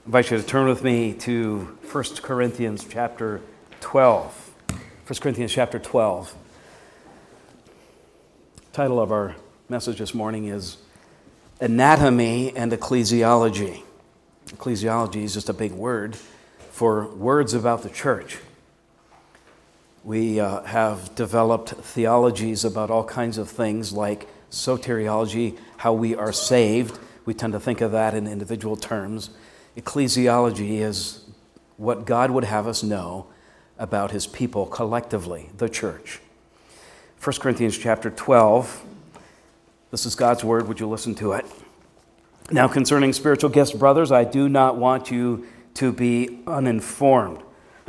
invite you to turn with me to 1 Corinthians chapter 12. 1 Corinthians chapter 12. The title of our message this morning is Anatomy and Ecclesiology. Ecclesiology is just a big word for words about the church. We have developed theologies about all kinds of things like soteriology, how we are saved. We tend to think of that in individual terms. Ecclesiology is what God would have us know about his people collectively, the church. 1 Corinthians chapter 12. This is God's word. Would you listen to it? Now concerning spiritual gifts, brothers, I do not want you to be uninformed.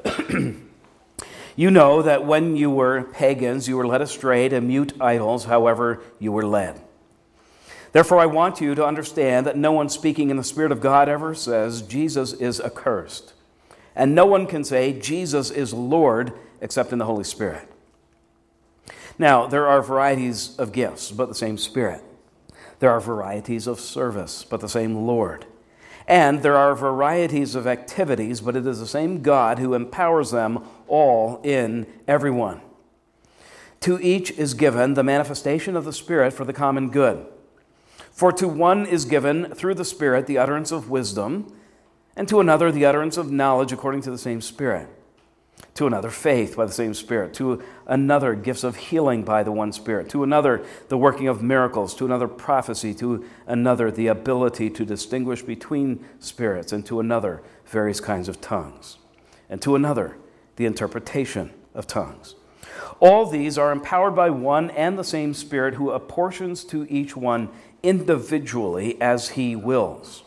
You know that when you were pagans, you were led astray to mute idols, however you were led. Therefore, I want you to understand that no one speaking in the Spirit of God ever says, Jesus is accursed. And no one can say, Jesus is Lord, except in the Holy Spirit. Now, there are varieties of gifts, but the same Spirit. There are varieties of service, but the same Lord. And there are varieties of activities, but it is the same God who empowers them all in everyone. To each is given the manifestation of the Spirit for the common good. For to one is given through the Spirit the utterance of wisdom, and to another the utterance of knowledge according to the same Spirit. To another faith by the same Spirit. To another gifts of healing by the one Spirit. To another the working of miracles. To another prophecy. To another the ability to distinguish between spirits. And to another various kinds of tongues. And to another the interpretation of tongues. All these are empowered by one and the same Spirit, who apportions to each one individually as he wills.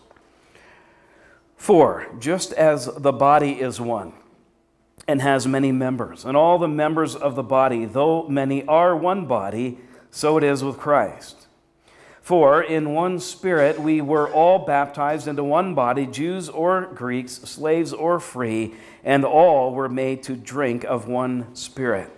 For just as the body is one and has many members, and all the members of the body, though many, are one body, so it is with Christ. For in one Spirit we were all baptized into one body, Jews or Greeks, slaves or free, and all were made to drink of one Spirit.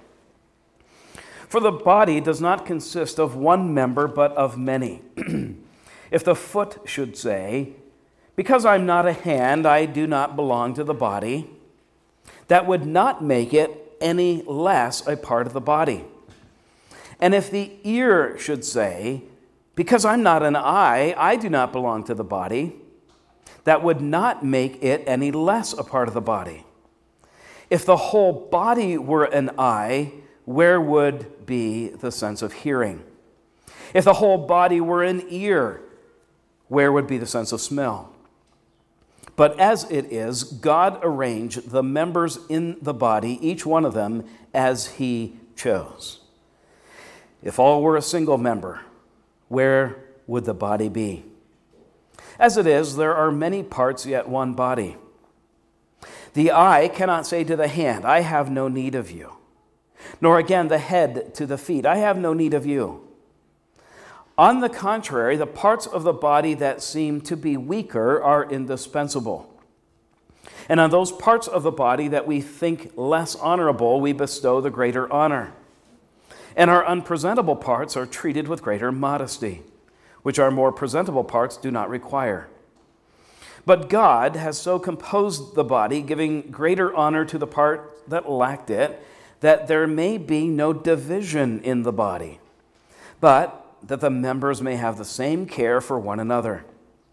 For the body does not consist of one member, but of many. If the foot should say, because I'm not a hand, I do not belong to the body, that would not make it any less a part of the body. And if the ear should say, because I'm not an eye, I do not belong to the body, that would not make it any less a part of the body. If the whole body were an eye, where would be the sense of hearing? If the whole body were an ear, where would be the sense of smell? But as it is, God arranged the members in the body, each one of them, as he chose. If all were a single member, where would the body be? As it is, there are many parts, yet one body. The eye cannot say to the hand, I have no need of you. Nor again the head to the feet, I have no need of you. On the contrary, the parts of the body that seem to be weaker are indispensable. And on those parts of the body that we think less honorable, we bestow the greater honor. And our unpresentable parts are treated with greater modesty, which our more presentable parts do not require. But God has so composed the body, giving greater honor to the part that lacked it, that there may be no division in the body, but that the members may have the same care for one another.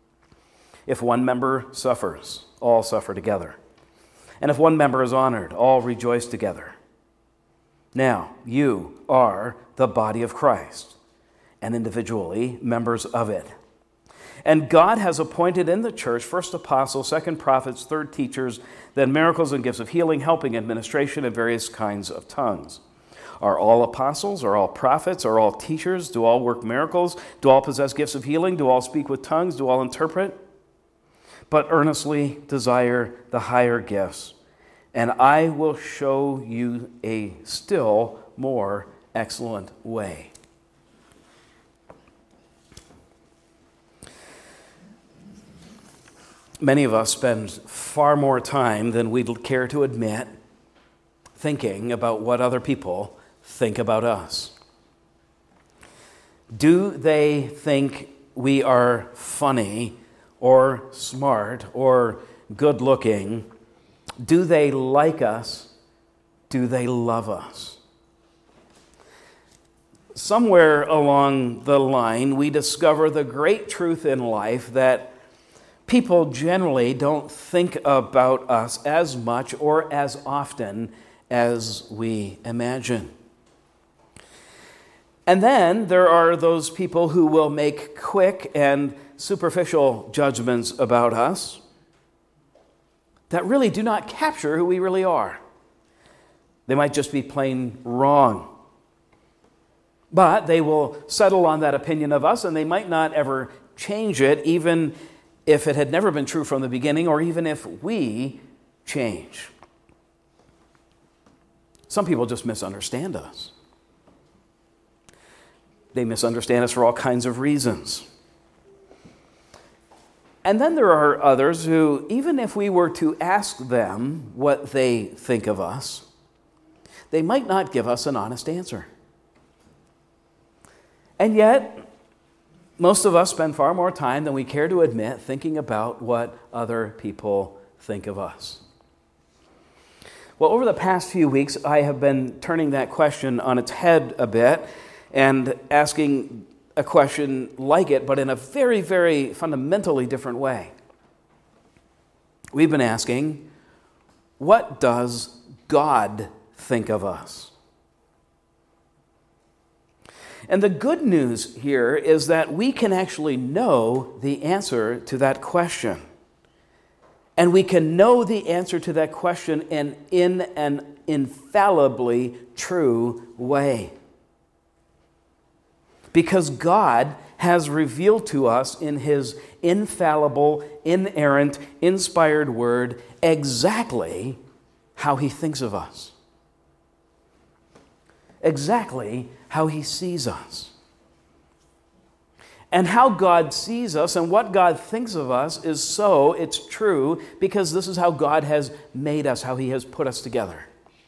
If one member suffers, all suffer together. And if one member is honored, all rejoice together. Now, you are the body of Christ, and individually members of it. And God has appointed in the church first apostles, second prophets, third teachers, then miracles and gifts of healing, helping, administration, and various kinds of tongues. Are all apostles? Are all prophets? Are all teachers? Do all work miracles? Do all possess gifts of healing? Do all speak with tongues? Do all interpret? But earnestly desire the higher gifts, and I will show you a still more excellent way. Many of us spend far more time than we'd care to admit thinking about what other people think about us. Do they think we are funny or smart or good looking, do they like us? Do they love us? Somewhere along the line, we discover the great truth in life that people generally don't think about us as much or as often as we imagine. And then there are those people who will make quick and superficial judgments about us that really do not capture who we really are. They might just be plain wrong. But they will settle on that opinion of us, and they might not ever change it, even if it had never been true from the beginning, or even if we change. Some people just misunderstand us. They misunderstand us for all kinds of reasons. And then there are others who, even if we were to ask them what they think of us, they might not give us an honest answer. And yet, most of us spend far more time than we care to admit thinking about what other people think of us. Well, over the past few weeks, I have been turning that question on its head a bit and asking a question like it, but in a very, very fundamentally different way. We've been asking, what does God think of us? And the good news here is that we can actually know the answer to that question. And we can know the answer to that question in an infallibly true way. Because God has revealed to us in His infallible, inerrant, inspired word exactly how He thinks of us. Exactly how He sees us. And how God sees us and what God thinks of us is so, it's true, because this is how God has made us, how He has put us together.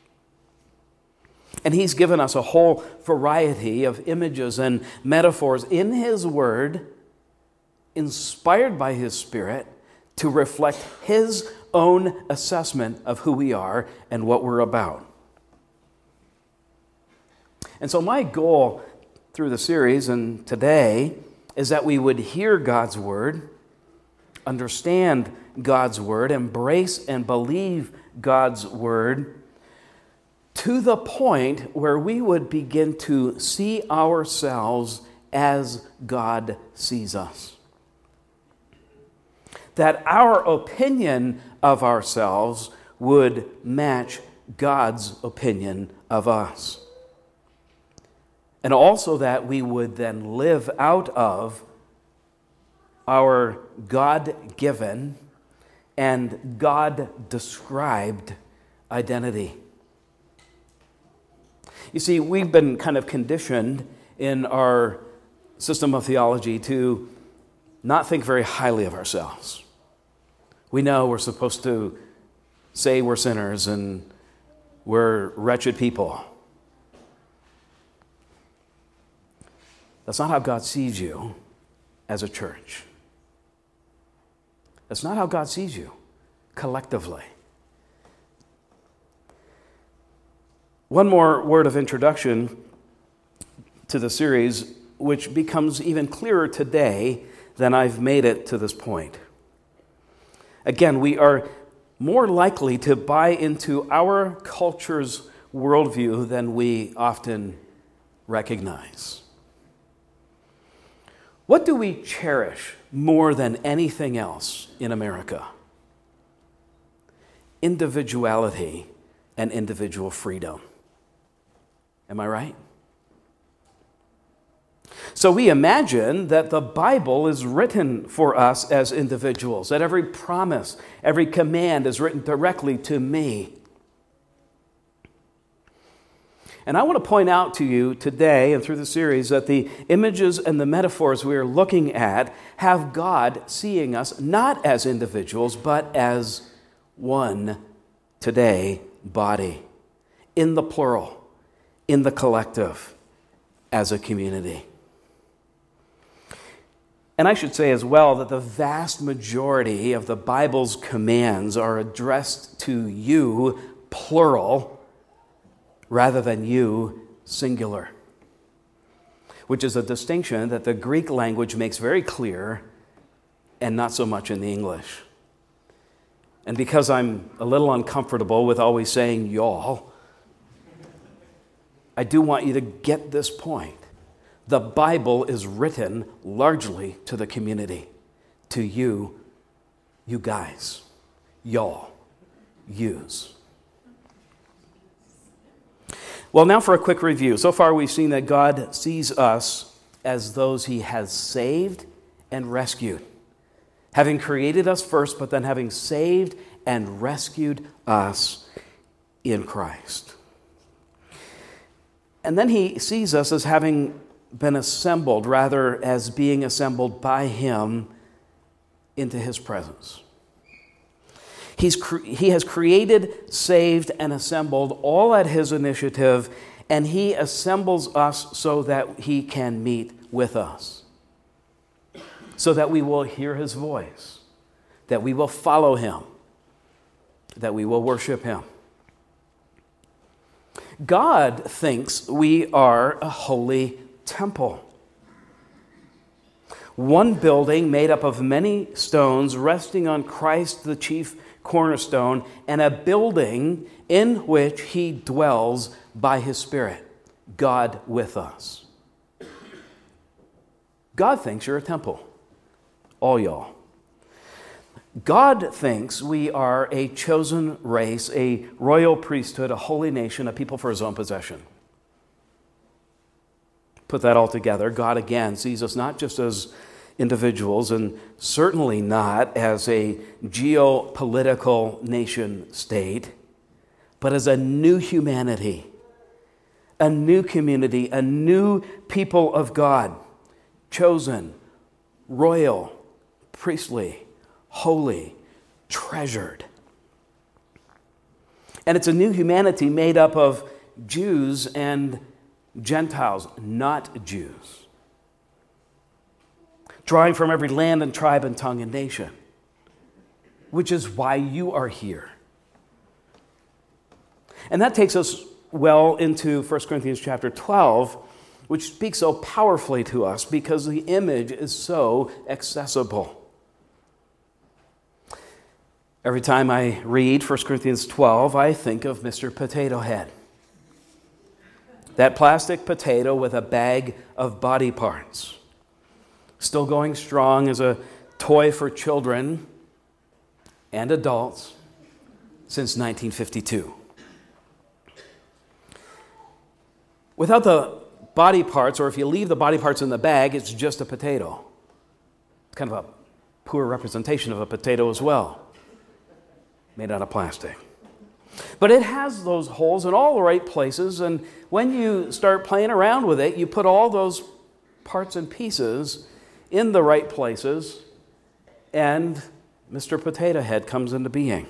And He's given us a whole variety of images and metaphors in His Word, inspired by His Spirit, to reflect His own assessment of who we are and what we're about. And so my goal through the series and today is that we would hear God's Word, understand God's Word, embrace and believe God's Word, to the point where we would begin to see ourselves as God sees us. That our opinion of ourselves would match God's opinion of us. And also that we would then live out of our God-given and God-described identity. You see, we've been kind of conditioned in our system of theology to not think very highly of ourselves. We know we're supposed to say we're sinners and we're wretched people. That's not how God sees you as a church. That's not how God sees you collectively. One more word of introduction to the series, which becomes even clearer today than I've made it to this point. Again, we are more likely to buy into our culture's worldview than we often recognize. What do we cherish more than anything else in America? Individuality and individual freedom. Am I right? So we imagine that the Bible is written for us as individuals, that every promise, every command is written directly to me. And I want to point out to you today and through the series that the images and the metaphors we are looking at have God seeing us not as individuals, but as one today body, in the plural, in the collective, as a community. And I should say as well that the vast majority of the Bible's commands are addressed to you, plural, rather than you, singular, which is a distinction that the Greek language makes very clear and not so much in the English. And because I'm a little uncomfortable with always saying y'all, I do want you to get this point. The Bible is written largely to the community, to you, you guys, y'all, yous. Well, now for a quick review. So far we've seen that God sees us as those he has saved and rescued, having created us first, but then having saved and rescued us in Christ. And then he sees us as having been assembled, rather as being assembled by him into his presence. He has created, saved, and assembled all at his initiative, and he assembles us so that he can meet with us, so that we will hear his voice, that we will follow him, that we will worship him. God thinks we are a holy temple. One building made up of many stones resting on Christ, the chief cornerstone, and a building in which he dwells by his Spirit, God with us. God thinks you're a temple, all y'all. God thinks we are a chosen race, a royal priesthood, a holy nation, a people for his own possession. Put that all together, God again sees us not just as individuals, and certainly not as a geopolitical nation state, but as a new humanity, a new community, a new people of God, chosen, royal, priestly, holy, treasured. And it's a new humanity made up of Jews and Gentiles, not Jews, drawing from every land and tribe and tongue and nation, which is why you are here. And that takes us well into 1 Corinthians chapter 12, which speaks so powerfully to us because the image is so accessible. Every time I read 1 Corinthians 12, I think of Mr. Potato Head. That plastic potato with a bag of body parts. Still going strong as a toy for children and adults since 1952. Without the body parts, or if you leave the body parts in the bag, it's just a potato. It's kind of a poor representation of a potato as well, made out of plastic. But it has those holes in all the right places, and when you start playing around with it, you put all those parts and pieces in the right places, and Mr. Potato Head comes into being.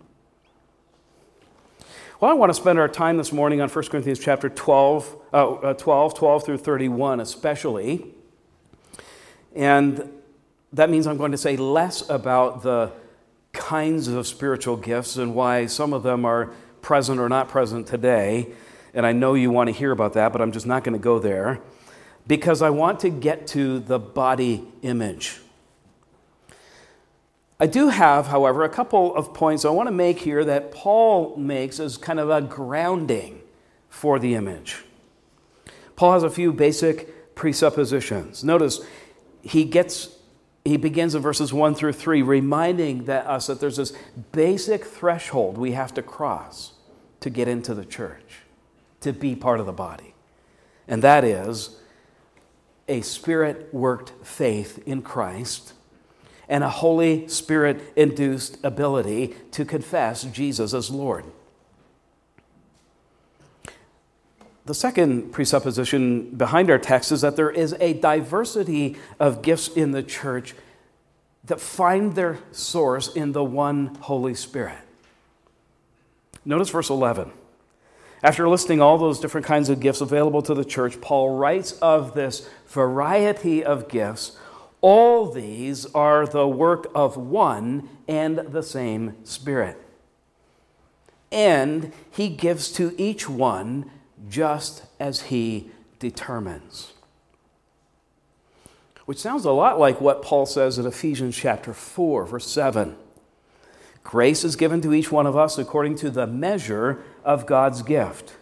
Well, I want to spend our time this morning on 1 Corinthians chapter 12 through 31 especially. And that means I'm going to say less about the kinds of spiritual gifts and why some of them are present or not present today. And I know you want to hear about that, but I'm just not going to go there because I want to get to the body image. I do have, however, a couple of points I want to make here that Paul makes as kind of a grounding for the image. Paul has a few basic presuppositions. Notice he begins in verses 1 through 3, reminding us that there's this basic threshold we have to cross to get into the church, to be part of the body. And that is a Spirit-worked faith in Christ and a Holy Spirit-induced ability to confess Jesus as Lord. The second presupposition behind our text is that there is a diversity of gifts in the church that find their source in the one Holy Spirit. Notice verse 11. After listing all those different kinds of gifts available to the church, Paul writes of this variety of gifts, All these are the work of one and the same Spirit. And he gives to each one just as he determines. Which sounds a lot like what Paul says in Ephesians chapter 4, verse 7. Grace is given to each one of us according to the measure of God's gift.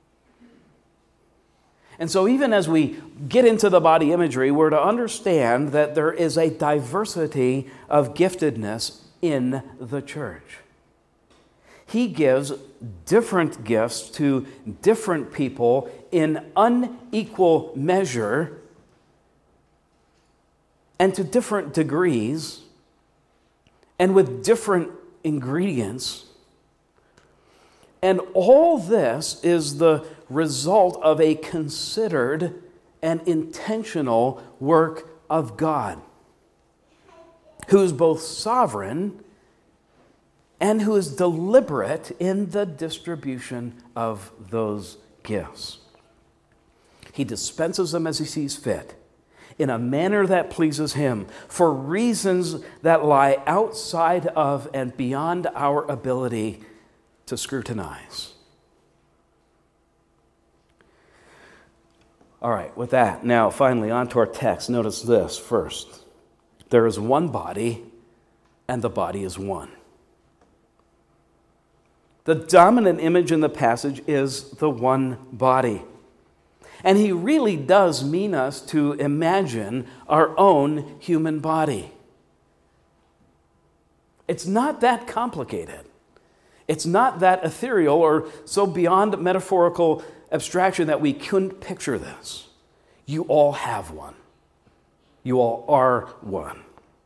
And so even as we get into the body imagery, we're to understand that there is a diversity of giftedness in the church. He gives different gifts to different people in unequal measure and to different degrees and with different ingredients. And all this is the result of a considered and intentional work of God, who is both sovereign and who is deliberate in the distribution of those gifts. He dispenses them as he sees fit, in a manner that pleases him, for reasons that lie outside of and beyond our ability to scrutinize. All right, with that, now finally on to our text. Notice this first. There is one body, and the body is one. The dominant image in the passage is the one body. And he really does mean us to imagine our own human body. It's not that complicated. It's not that ethereal or so beyond metaphorical abstraction that we couldn't picture this. You all have one. You all are one.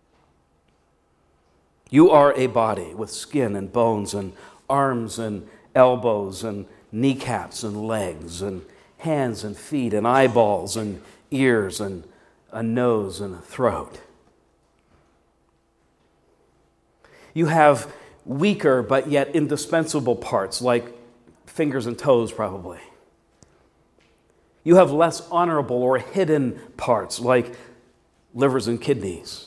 You are a body with skin and bones and arms and elbows and kneecaps and legs and hands and feet and eyeballs and ears and a nose and a throat. You have weaker but yet indispensable parts like fingers and toes probably. You have less honorable or hidden parts like livers and kidneys.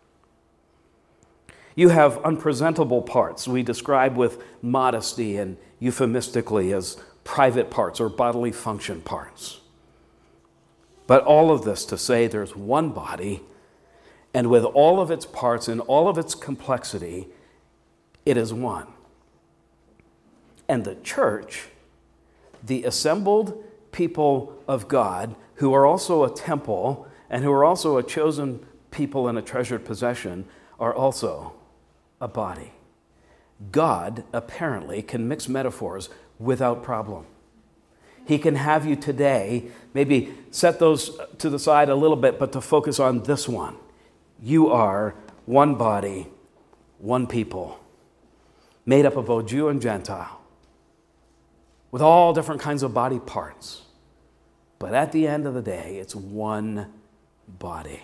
You have unpresentable parts we describe with modesty and euphemistically as private parts or bodily function parts. But all of this to say there's one body, and with all of its parts and all of its complexity, it is one. And the church, the assembled people of God, who are also a temple and who are also a chosen people and a treasured possession, are also a body. God apparently can mix metaphors without problem. He can have you today maybe set those to the side a little bit, but to focus on this one. You are one body, one people, made up of both Jew and Gentile, with all different kinds of body parts. But at the end of the day, it's one body.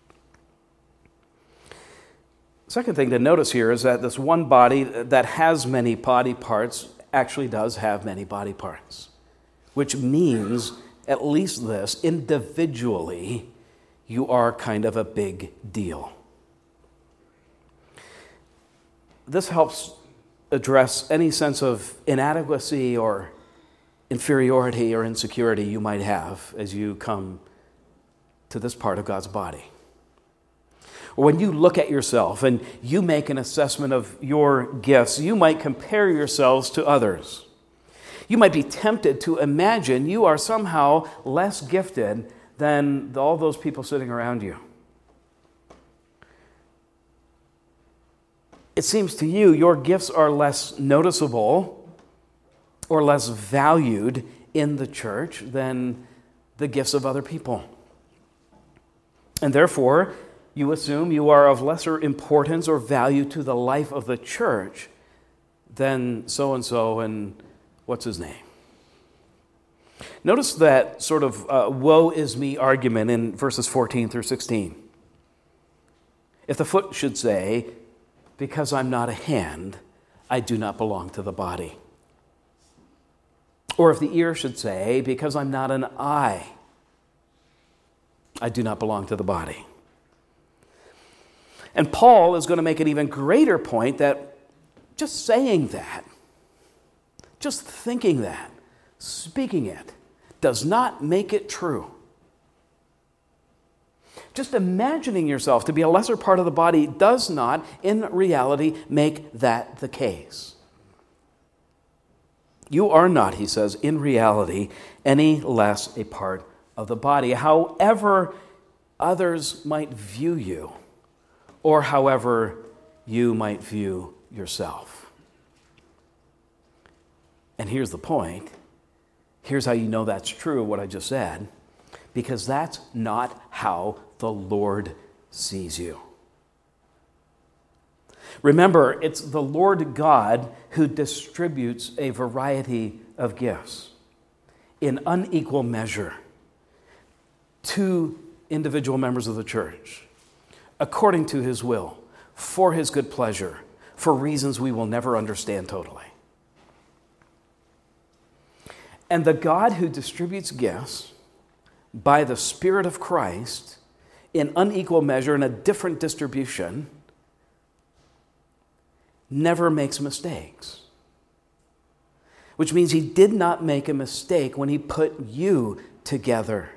Second thing to notice here is that this one body that has many body parts actually does have many body parts, which means at least this: individually, you are kind of a big deal. This helps address any sense of inadequacy or inferiority or insecurity you might have as you come to this part of God's body. Or when you look at yourself and you make an assessment of your gifts, you might compare yourselves to others. You might be tempted to imagine you are somehow less gifted than all those people sitting around you. It seems to you your gifts are less noticeable or less valued in the church than the gifts of other people. And therefore, you assume you are of lesser importance or value to the life of the church than so-and-so and what's his name. Notice that sort of woe is me argument in verses 14 through 16. If the foot should say, because I'm not a hand, I do not belong to the body. Or if the ear should say, because I'm not an eye, I do not belong to the body. And Paul is going to make an even greater point that just saying that, just thinking that, speaking it, does not make it true. Just imagining yourself to be a lesser part of the body does not, in reality, make that the case. You are not, he says, in reality, any less a part of the body, however others might view you, or however you might view yourself. And here's the point. Here's how you know that's true, what I just said, because that's not how the Lord sees you. Remember, it's the Lord God who distributes a variety of gifts in unequal measure to individual members of the church, according to his will, for his good pleasure, for reasons we will never understand totally. And the God who distributes gifts by the Spirit of Christ in unequal measure, in a different distribution, never makes mistakes. Which means he did not make a mistake when he put you together.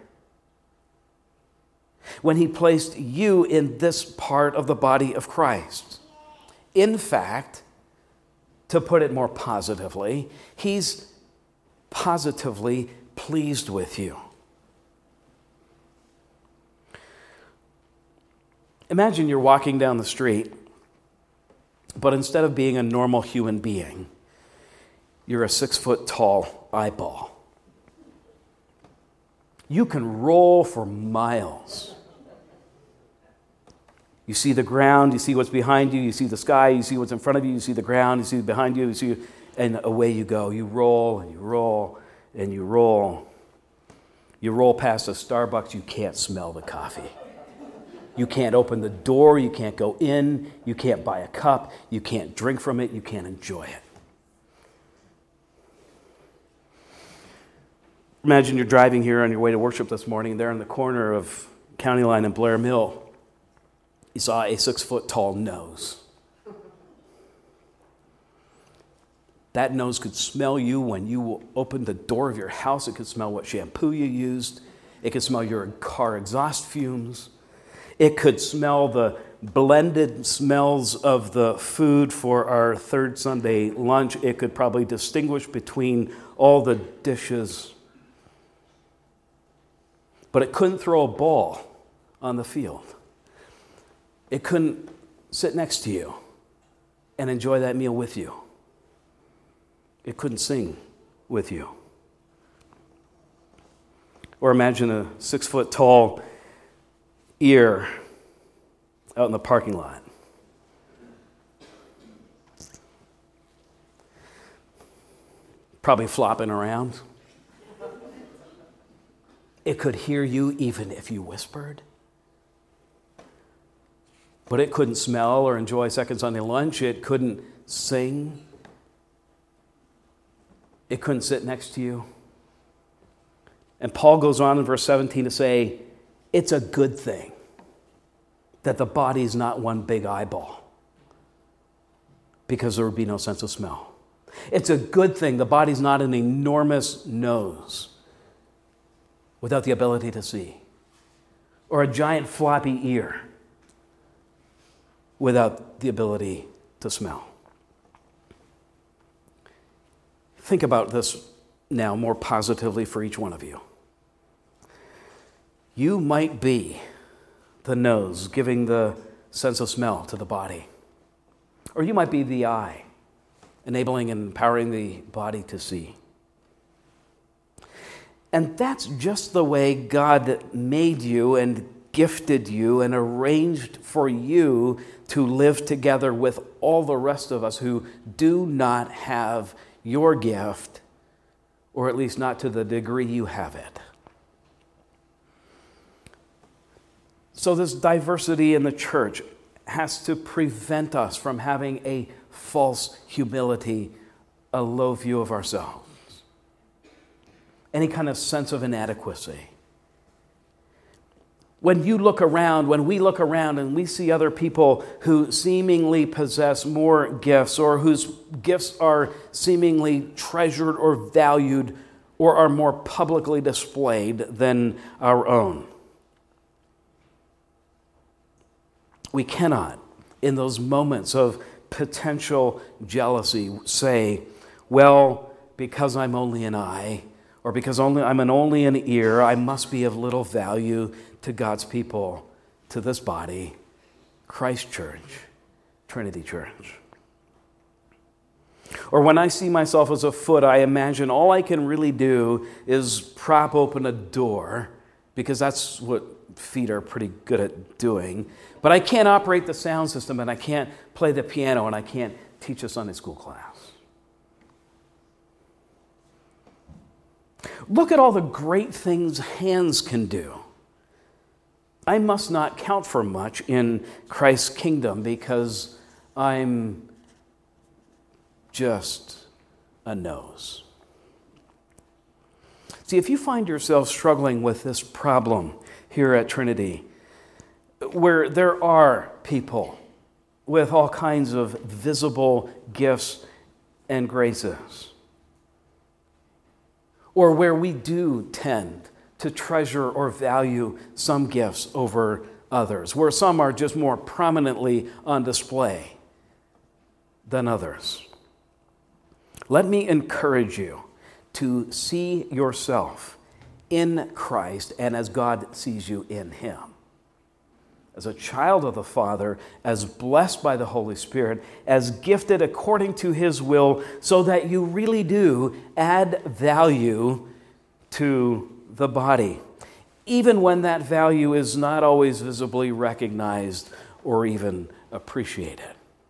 When he placed you in this part of the body of Christ. In fact, to put it more positively, he's positively pleased with you. Imagine you're walking down the street, but instead of being a normal human being, you're a 6-foot-tall eyeball. You can roll for miles. You see the ground, you see what's behind you, you see the sky, you see what's in front of you, you see the ground, you see behind you, and away you go. You roll and you roll and you roll. You roll past a Starbucks, you can't smell the coffee. You can't open the door, you can't go in, you can't buy a cup, you can't drink from it, you can't enjoy it. Imagine you're driving here on your way to worship this morning, there in the corner of County Line and Blair Mill, you saw a 6-foot-tall nose. That nose could smell you when you opened the door of your house. It could smell what shampoo you used. It could smell your car exhaust fumes. It could smell the blended smells of the food for our third Sunday lunch. It could probably distinguish between all the dishes. But it couldn't throw a ball on the field. It couldn't sit next to you and enjoy that meal with you. It couldn't sing with you. Or imagine a 6-foot-tall ear out in the parking lot. Probably flopping around. It could hear you even if you whispered. But it couldn't smell or enjoy second Sunday lunch. It couldn't sing. It couldn't sit next to you. And Paul goes on in verse 17 to say, it's a good thing that the body is not one big eyeball, because there would be no sense of smell. It's a good thing the body's not an enormous nose without the ability to see, or a giant floppy ear without the ability to smell. Think about this now more positively for each one of you. You might be the nose giving the sense of smell to the body. Or you might be the eye, enabling and empowering the body to see. And that's just the way God made you and gifted you and arranged for you to live together with all the rest of us who do not have your gift, or at least not to the degree you have it. So this diversity in the church has to prevent us from having a false humility, a low view of ourselves, any kind of sense of inadequacy. When you look around, when we look around and we see other people who seemingly possess more gifts or whose gifts are seemingly treasured or valued or are more publicly displayed than our own, we cannot, in those moments of potential jealousy, say, well, because I'm only an eye, or because I'm only an ear, I must be of little value to God's people, to this body, Christ Church, Trinity Church. Or when I see myself as a foot, I imagine all I can really do is prop open a door, because that's what feet are pretty good at doing. But I can't operate the sound system, and I can't play the piano, and I can't teach a Sunday school class. Look at all the great things hands can do. I must not count for much in Christ's kingdom because I'm just a nose. See, if you find yourself struggling with this problem here at Trinity, where there are people with all kinds of visible gifts and graces, or where we do tend to treasure or value some gifts over others, where some are just more prominently on display than others, let me encourage you to see yourself in Christ and as God sees you in Him. As a child of the Father, as blessed by the Holy Spirit, as gifted according to His will, so that you really do add value to the body, even when that value is not always visibly recognized or even appreciated.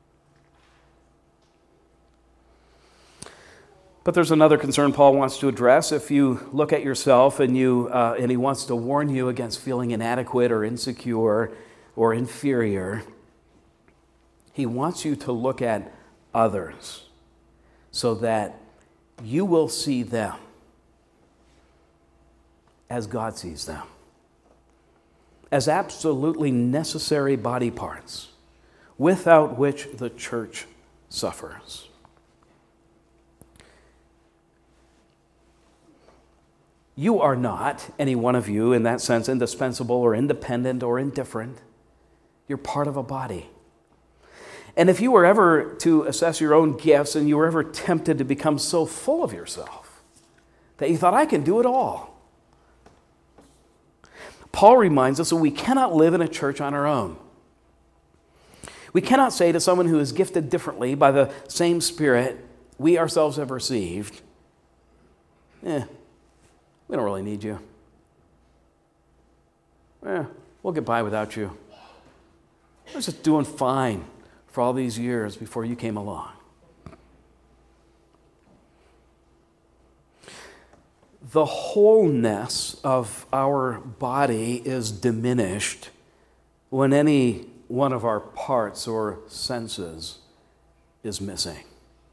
But there's another concern Paul wants to address. If you look at yourself and he wants to warn you against feeling inadequate or insecure or inferior, he wants you to look at others so that you will see them as God sees them, as absolutely necessary body parts, without which the church suffers. You are not, any one of you, in that sense, indispensable or independent or indifferent. You're part of a body. And if you were ever to assess your own gifts and you were ever tempted to become so full of yourself that you thought, I can do it all, Paul reminds us that we cannot live in a church on our own. We cannot say to someone who is gifted differently by the same Spirit we ourselves have received, we don't really need you. We'll get by without you. I was just doing fine for all these years before you came along. The wholeness of our body is diminished when any one of our parts or senses is missing.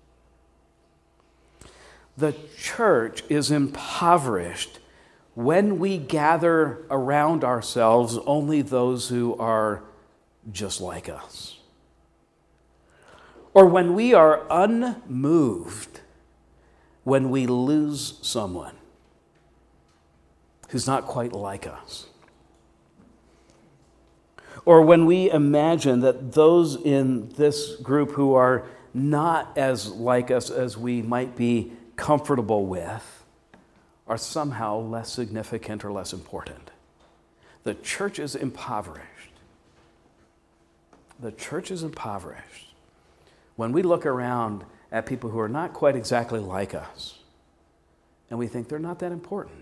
The church is impoverished when we gather around ourselves only those who are just like us, or when we are unmoved when we lose someone who's not quite like us, or when we imagine that those in this group who are not as like us as we might be comfortable with are somehow less significant or less important. The church is impoverished. The church is impoverished when we look around at people who are not quite exactly like us and we think they're not that important.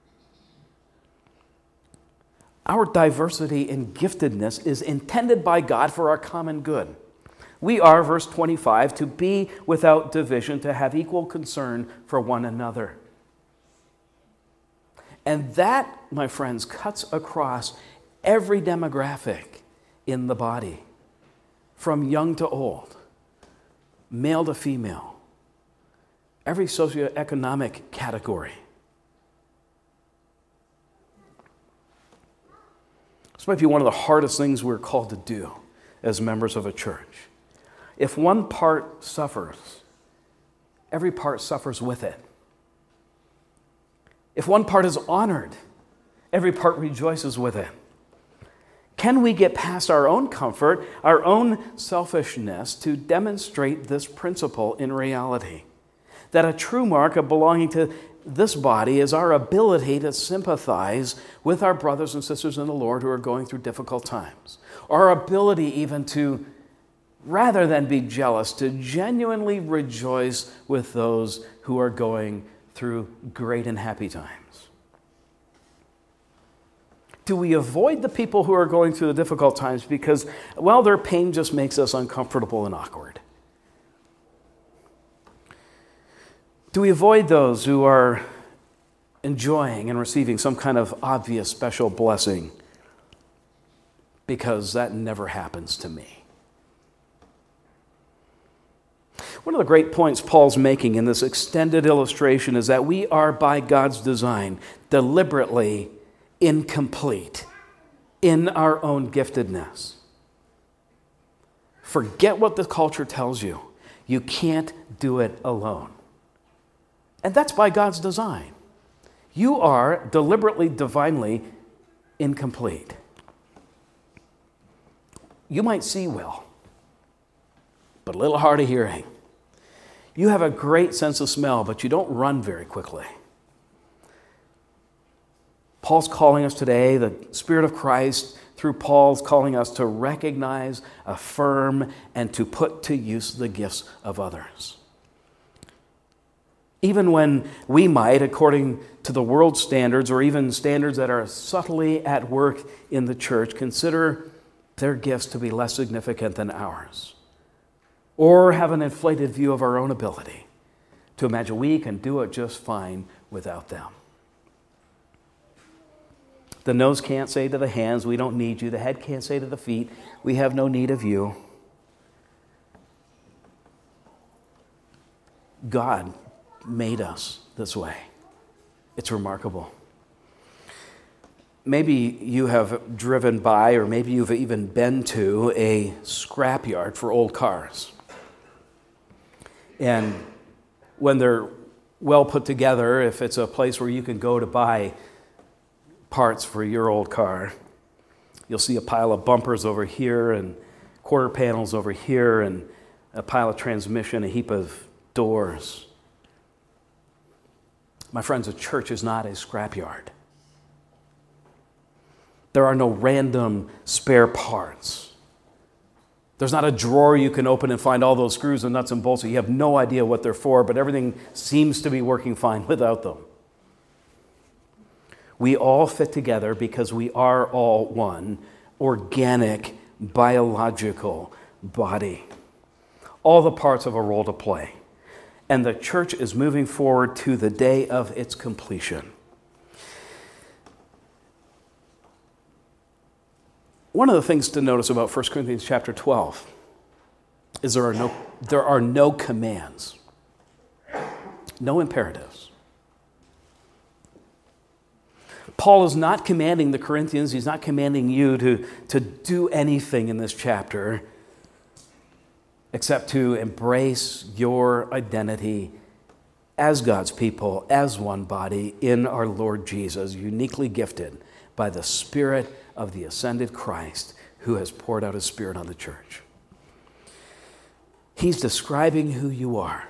Our diversity and giftedness is intended by God for our common good. We are, verse 25, to be without division, to have equal concern for one another. And that, my friends, cuts across every demographic in the body, from young to old, male to female, every socioeconomic category. This might be one of the hardest things we're called to do as members of a church. If one part suffers, every part suffers with it. If one part is honored, every part rejoices with it. Can we get past our own comfort, our own selfishness, to demonstrate this principle in reality? That a true mark of belonging to this body is our ability to sympathize with our brothers and sisters in the Lord who are going through difficult times. Our ability even to, rather than be jealous, to genuinely rejoice with those who are going through great and happy times. Do we avoid the people who are going through the difficult times because, well, their pain just makes us uncomfortable and awkward? Do we avoid those who are enjoying and receiving some kind of obvious special blessing because that never happens to me? One of the great points Paul's making in this extended illustration is that we are, by God's design, deliberately incomplete in our own giftedness. Forget what the culture tells you. You can't do it alone. And that's by God's design. You are deliberately, divinely incomplete. You might see well, but a little hard of hearing. You have a great sense of smell, but you don't run very quickly. Paul's calling us today, the Spirit of Christ, through Paul's calling us to recognize, affirm, and to put to use the gifts of others. Even when we might, according to the world's standards, or even standards that are subtly at work in the church, consider their gifts to be less significant than ours, or have an inflated view of our own ability to imagine we can do it just fine without them. The nose can't say to the hands, we don't need you. The head can't say to the feet, we have no need of you. God made us this way. It's remarkable. Maybe you have driven by, or maybe you've even been to a scrapyard for old cars. And when they're well put together, if it's a place where you can go to buy parts for your old car, you'll see a pile of bumpers over here and quarter panels over here and a pile of transmission, a heap of doors. My friends, a church is not a scrapyard. There are no random spare parts. There's not a drawer you can open and find all those screws and nuts and bolts. You have no idea what they're for, but everything seems to be working fine without them. We all fit together because we are all one organic, biological body. All the parts have a role to play. And the church is moving forward to the day of its completion. One of the things to notice about 1 Corinthians chapter 12 is there are no commands, no imperatives. Paul is not commanding the Corinthians, he's not commanding you to do anything in this chapter except to embrace your identity as God's people, as one body in our Lord Jesus, uniquely gifted by the Spirit of the ascended Christ who has poured out his Spirit on the church. He's describing who you are.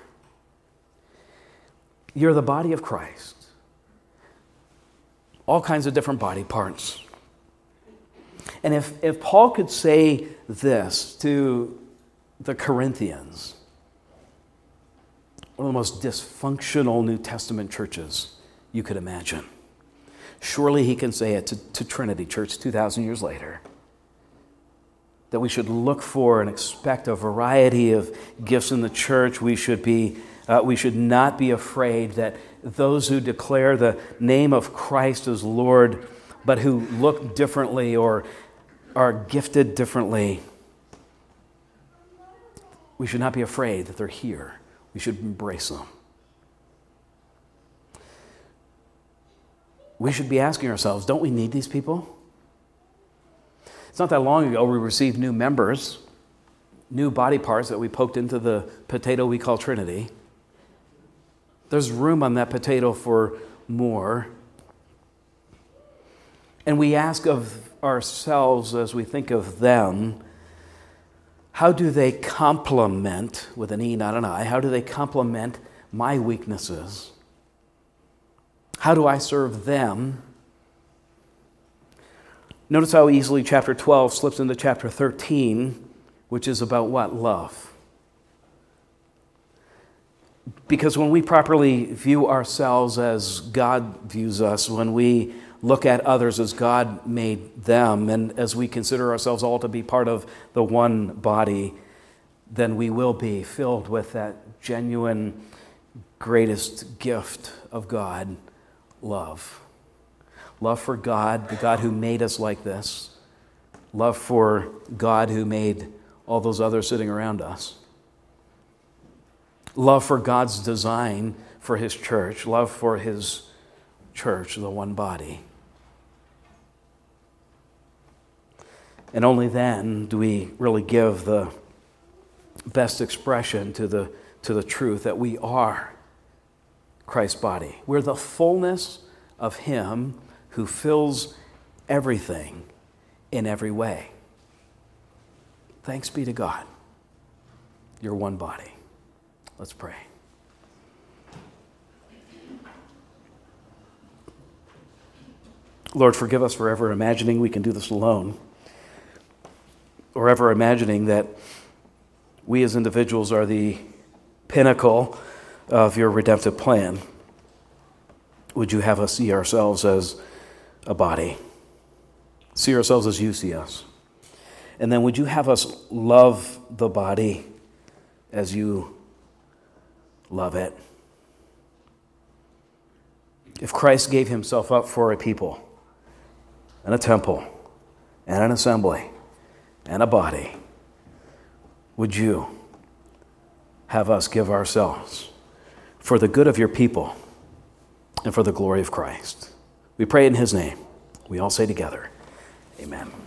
You're the body of Christ. All kinds of different body parts. And if Paul could say this to the Corinthians, one of the most dysfunctional New Testament churches you could imagine, surely he can say it to Trinity Church 2,000 years later, that we should look for and expect a variety of gifts in the church. We should not be afraid that those who declare the name of Christ as Lord, but who look differently or are gifted differently, we should not be afraid that they're here. We should embrace them. We should be asking ourselves, don't we need these people? It's not that long ago we received new members, new body parts that we poked into the potato we call Trinity. There's room on that potato for more. And we ask of ourselves as we think of them, how do they complement, with an E, not an I, how do they complement my weaknesses? How do I serve them? Notice how easily chapter 12 slips into chapter 13, which is about what? Love. Because when we properly view ourselves as God views us, when we look at others as God made them, and as we consider ourselves all to be part of the one body, then we will be filled with that genuine, greatest gift of God, love. Love for God, the God who made us like this. Love for God who made all those others sitting around us. Love for God's design for His church. Love for His church, the one body. And only then do we really give the best expression to the truth that we are Christ's body. We're the fullness of Him who fills everything in every way. Thanks be to God. You're one body. Let's pray. Lord, forgive us for ever imagining we can do this alone, or ever imagining that we as individuals are the pinnacle of your redemptive plan. Would you have us see ourselves as a body? See ourselves as you see us. And then would you have us love the body as you love it? If Christ gave himself up for a people, and a temple, and an assembly, and a body, would you have us give ourselves for the good of your people and for the glory of Christ? We pray in his name. We all say together, amen.